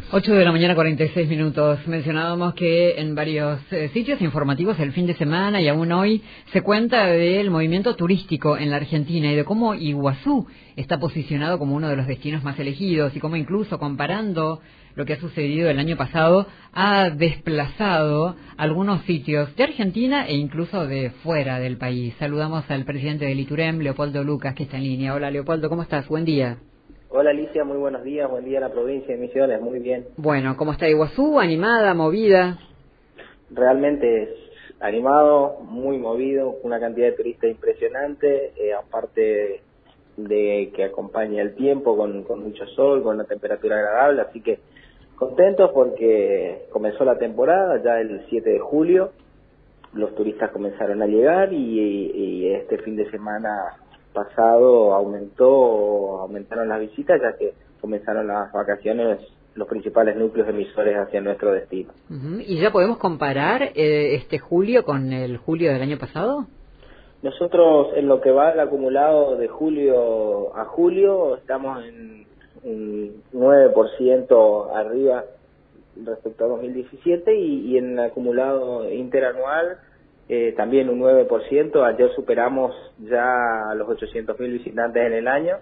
8 de la mañana, 46 minutos. Mencionábamos que en varios sitios informativos el fin de semana y aún hoy se cuenta del movimiento turístico en la Argentina y de cómo Iguazú está posicionado como uno de los destinos más elegidos y cómo incluso comparando lo que ha sucedido el año pasado ha desplazado algunos sitios de Argentina e incluso de fuera del país. Saludamos al presidente del ITUREM, Leopoldo Lucas, que está en línea. Hola Leopoldo, ¿cómo estás? Buen día. Hola Alicia, muy buenos días, buen día a la provincia de Misiones, muy bien. Bueno, ¿cómo está Iguazú? ¿Animada, movida? Realmente es animado, muy movido, una cantidad de turistas impresionante, aparte de que acompaña el tiempo con mucho sol, con una temperatura agradable, así que contentos porque comenzó la temporada ya el 7 de julio, los turistas comenzaron a llegar y este fin de semana pasado aumentaron las visitas ya que comenzaron las vacaciones, los principales núcleos emisores hacia nuestro destino. ¿Y ya podemos comparar este julio con el julio del año pasado? Nosotros en lo que va el acumulado de julio a julio estamos en un 9% arriba respecto a 2017 y en el acumulado interanual también un 9%. Ayer superamos ya los 800.000 visitantes en el año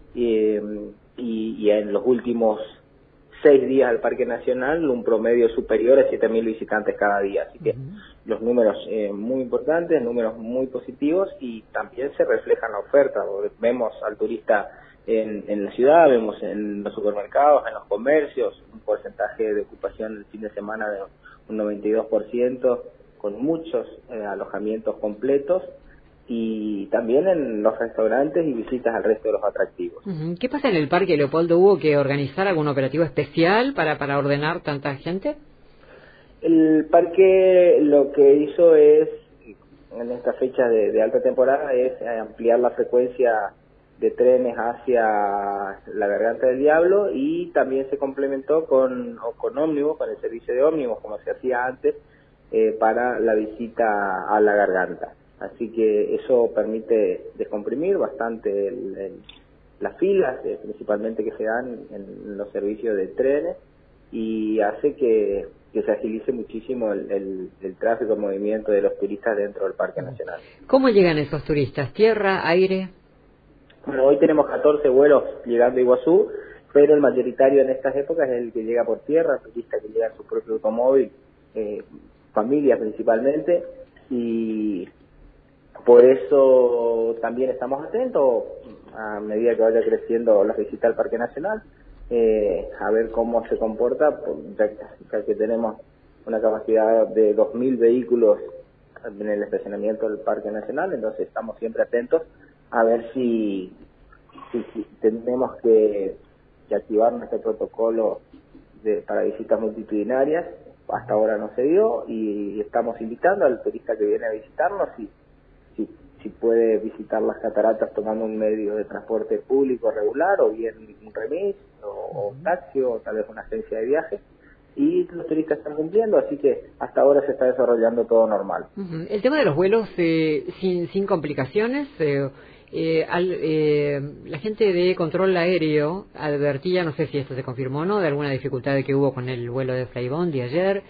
y en los últimos 6 días al Parque Nacional un promedio superior a 7.000 visitantes cada día. Así que los números muy importantes, números muy positivos y también se refleja en la oferta. Vemos al turista en la ciudad, vemos en los supermercados, en los comercios, un porcentaje de ocupación el fin de semana de un 92%, con muchos alojamientos completos y también en los restaurantes y visitas al resto de los atractivos. ¿Qué pasa en el parque, Leopoldo? ¿Hubo que organizar algún operativo especial para ordenar tanta gente? El parque lo que hizo es, en esta fecha de alta temporada, es ampliar la frecuencia de trenes hacia la Garganta del Diablo y también se complementó con ómnibus, con el servicio de ómnibus, como se hacía antes, para la visita a la Garganta. Así que eso permite descomprimir bastante las filas, principalmente que se dan en los servicios de trenes, y hace que se agilice muchísimo el tráfico, el movimiento de los turistas dentro del Parque Nacional. ¿Cómo llegan esos turistas? ¿Tierra, aire? Bueno, hoy tenemos 14 vuelos llegando a Iguazú, pero el mayoritario en estas épocas es el que llega por tierra, turistas que llegan en su propio automóvil, familias principalmente, y por eso también estamos atentos a medida que vaya creciendo la visita al Parque Nacional, a ver cómo se comporta, ya que tenemos una capacidad de 2.000 vehículos en el estacionamiento del Parque Nacional, entonces estamos siempre atentos a ver si tenemos que activar nuestro protocolo para visitas multitudinarias. Hasta ahora no se dio y estamos invitando al turista que viene a visitarnos si puede visitar las cataratas tomando un medio de transporte público regular o bien un remis o un taxi o tal vez una agencia de viaje, y los turistas están cumpliendo, así que hasta ahora se está desarrollando todo normal. El tema de los vuelos sin complicaciones, la gente de control aéreo advertía, no sé si esto se confirmó o no, de alguna dificultad que hubo con el vuelo de Flybondi ayer.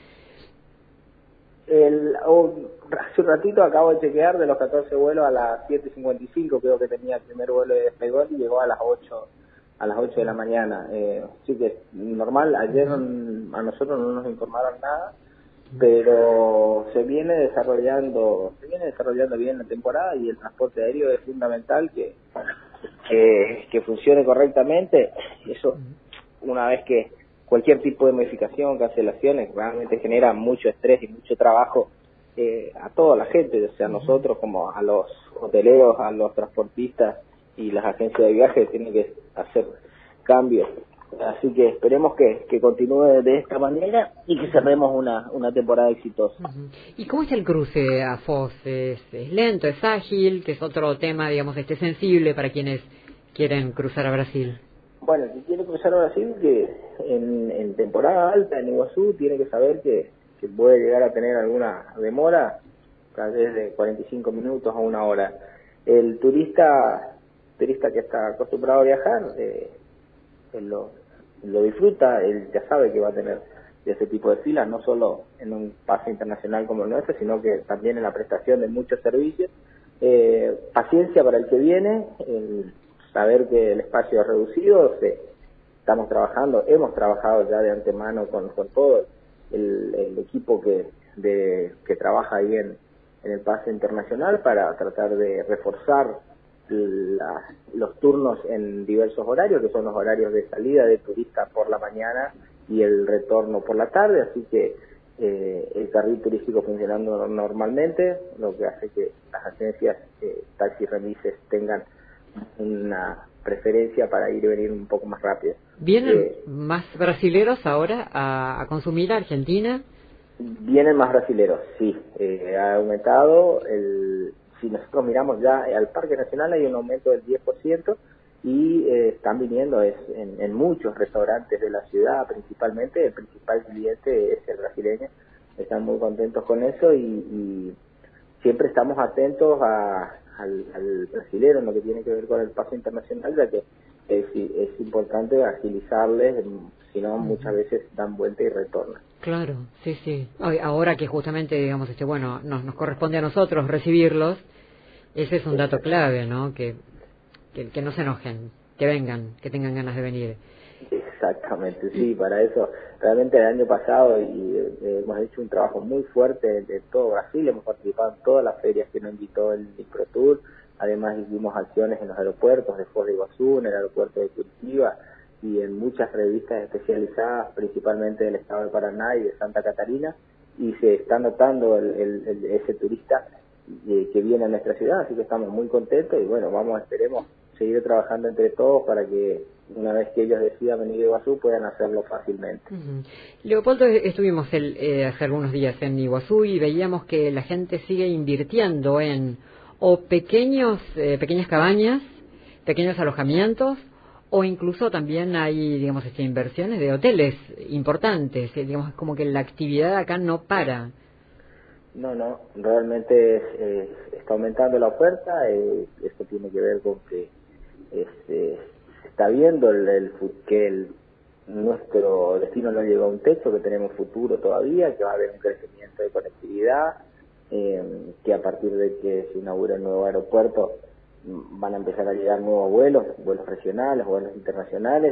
Hace un ratito acabo de chequear, de los 14 vuelos a las 7:55 creo que tenía el primer vuelo de Flybondi y llegó a las 8 de la mañana. Así que normal, ayer a nosotros no nos informaron nada, pero se viene desarrollando bien la temporada y el transporte aéreo es fundamental que funcione correctamente. Eso, una vez que cualquier tipo de modificación, cancelaciones, realmente genera mucho estrés y mucho trabajo a toda la gente, o sea, a nosotros como a los hoteleros, a los transportistas y las agencias de viaje tienen que hacer cambios. Así que esperemos que continúe de esta manera y que cerremos una temporada exitosa. ¿Y cómo es el cruce a Foz? ¿Es lento, es ágil? Que es otro tema, digamos, sensible para quienes quieren cruzar a Brasil. Bueno, si quiere cruzar a Brasil, que en temporada alta en Iguazú tiene que saber que puede llegar a tener alguna demora, tal vez de 45 minutos a una hora. El turista que está acostumbrado a viajar, lo disfruta, él ya sabe que va a tener ese tipo de filas, no solo en un pase internacional como el nuestro, sino que también en la prestación de muchos servicios. Paciencia para el que viene, el saber que el espacio es reducido, hemos trabajado ya de antemano con todo el equipo que trabaja ahí en el pase internacional para tratar de reforzar los turnos en diversos horarios, que son los horarios de salida de turistas por la mañana y el retorno por la tarde, así que el carril turístico funcionando normalmente, lo que hace que las agencias taxi remises tengan una preferencia para ir y venir un poco más rápido. ¿Vienen más brasileros ahora a consumir a Argentina? Vienen más brasileros, sí. Ha aumentado, si nosotros miramos ya al Parque Nacional hay un aumento del 10%, y están viniendo en muchos restaurantes de la ciudad, principalmente, el principal cliente es el brasileño, están muy contentos con eso y siempre estamos atentos al brasilero en lo que tiene que ver con el paso internacional, ya que es importante agilizarles, si no muchas veces dan vuelta y retornan. Claro, sí, sí. Ahora que justamente, digamos, bueno, nos corresponde a nosotros recibirlos, ese es un dato clave, ¿no? Que no se enojen, que vengan, que tengan ganas de venir. Exactamente, sí, para eso realmente el año pasado hemos hecho un trabajo muy fuerte de todo Brasil, hemos participado en todas las ferias que nos invitó el InfraTour, además hicimos acciones en los aeropuertos de Foz de Iguazú, en el aeropuerto de Curitiba y en muchas revistas especializadas, principalmente del estado de Paraná y de Santa Catarina, y se está notando ese turista que viene a nuestra ciudad, así que estamos muy contentos y bueno, esperemos seguir trabajando entre todos para que una vez que ellos decidan venir a Iguazú puedan hacerlo fácilmente. Leopoldo, estuvimos hace algunos días en Iguazú y veíamos que la gente sigue invirtiendo en pequeñas cabañas, pequeños alojamientos, o incluso también hay, digamos, inversiones de hoteles importantes, digamos, como que la actividad acá no para. No, realmente está aumentando la oferta, esto tiene que ver con que se está viendo que nuestro destino no llegó a un techo, que tenemos futuro todavía, que va a haber un crecimiento de conectividad, que a partir de que se inaugure el nuevo aeropuerto van a empezar a llegar nuevos vuelos regionales, vuelos internacionales,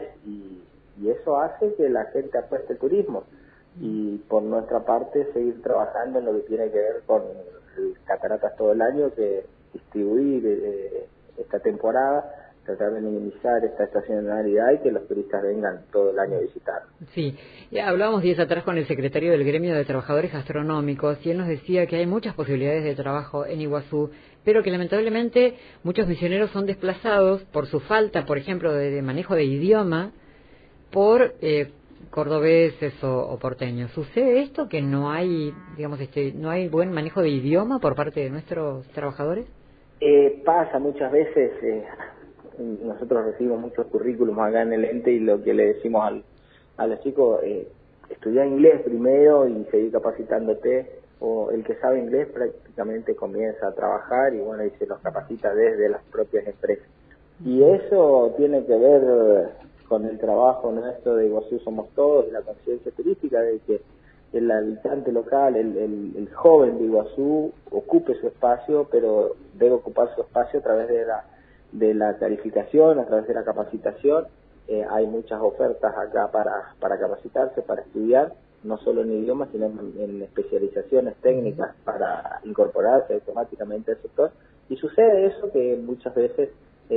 y eso hace que la gente apueste al turismo. Y por nuestra parte seguir trabajando en lo que tiene que ver con cataratas todo el año, que distribuir esta temporada, tratar de minimizar esta estacionalidad y que los turistas vengan todo el año a visitar. Sí, hablábamos días atrás con el secretario del Gremio de Trabajadores Gastronómicos y él nos decía que hay muchas posibilidades de trabajo en Iguazú, pero que lamentablemente muchos misioneros son desplazados por su falta, por ejemplo, de manejo de idioma, por cordobeses o porteños. ¿Sucede esto, que no hay, digamos, no hay buen manejo de idioma por parte de nuestros trabajadores? Pasa muchas veces, nosotros recibimos muchos currículums acá en el ente y lo que le decimos a los chicos, estudia inglés primero y seguir capacitándote, o el que sabe inglés prácticamente comienza a trabajar y bueno, y se los capacita desde las propias empresas. Y eso tiene que ver con el trabajo nuestro de Iguazú Somos Todos, la conciencia turística de que el habitante local, el joven de Iguazú ocupe su espacio, pero debe ocupar su espacio a través de la calificación, a través de la capacitación. Hay muchas ofertas acá para capacitarse, para estudiar, no solo en idiomas, sino en especializaciones técnicas para incorporarse automáticamente al sector. Y sucede eso, que muchas veces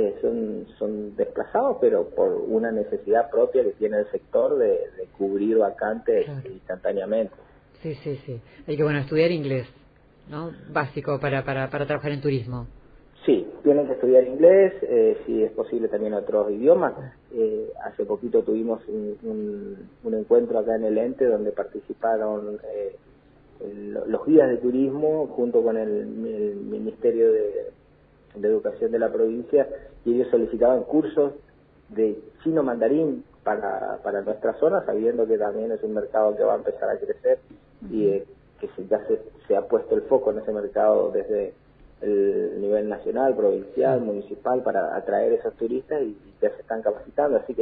son desplazados, pero por una necesidad propia que tiene el sector de cubrir vacantes instantáneamente. Sí. Hay que, estudiar inglés, ¿no? Básico para trabajar en turismo. Sí, tienen que estudiar inglés, si es posible también otros idiomas. Hace poquito tuvimos un encuentro acá en el ente donde participaron los guías de turismo junto con el Ministerio de Educación de la provincia, y ellos solicitaban cursos de chino mandarín para nuestra zona, sabiendo que también es un mercado que va a empezar a crecer y que ya se ha puesto el foco en ese mercado desde el nivel nacional, provincial, municipal, para atraer esos turistas y ya se están capacitando, así que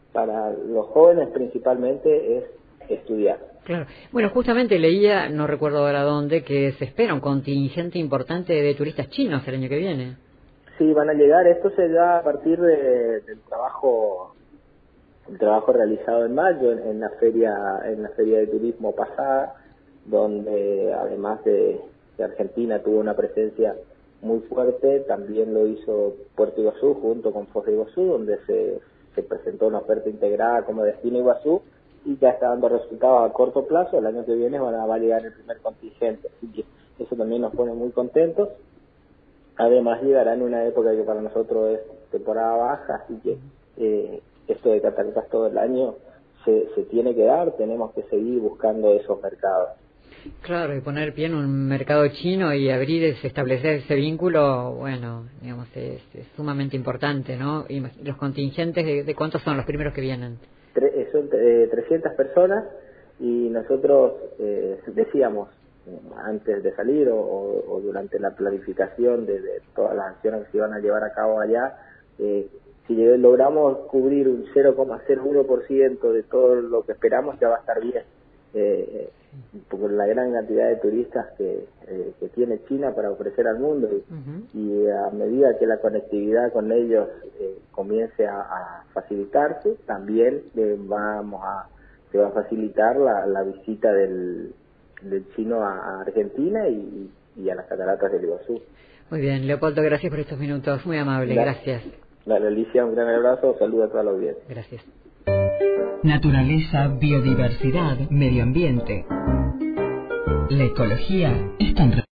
para los jóvenes principalmente es estudiar. Claro. Bueno, justamente leía, no recuerdo ahora dónde, que se espera un contingente importante de turistas chinos el año que viene. Sí, van a llegar. Esto se da a partir del trabajo realizado en mayo en la feria de turismo pasada, donde además de Argentina tuvo una presencia muy fuerte, también lo hizo Puerto Iguazú junto con Foz de Iguazú, donde se presentó una oferta integrada como destino Iguazú, y ya está dando resultados a corto plazo. El año que viene va a llegar el primer contingente, así que eso también nos pone muy contentos. Además llegará en una época que para nosotros es temporada baja, así que esto de cataratas todo el año se tiene que dar. Tenemos que seguir buscando esos mercados. Claro, y poner pie en un mercado chino y establecer ese vínculo, bueno, digamos, es sumamente importante, ¿no? Y los contingentes, ¿de cuántos son los primeros que vienen? Son 300 personas, y nosotros decíamos antes de salir o durante la planificación de todas las acciones que se iban a llevar a cabo allá, si logramos cubrir un 0,01% de todo lo que esperamos, ya va a estar bien, por la gran cantidad de turistas que tiene China para ofrecer al mundo, y a medida que la conectividad con ellos comience a facilitarse, también se va a facilitar la visita del chino a Argentina y a las cataratas del Iguazú. Muy bien, Leopoldo, gracias por estos minutos, muy amable, gracias. Dale, Alicia, un gran abrazo, saludo a toda la audiencia. Gracias. Naturaleza, biodiversidad, medio ambiente. La ecología es tan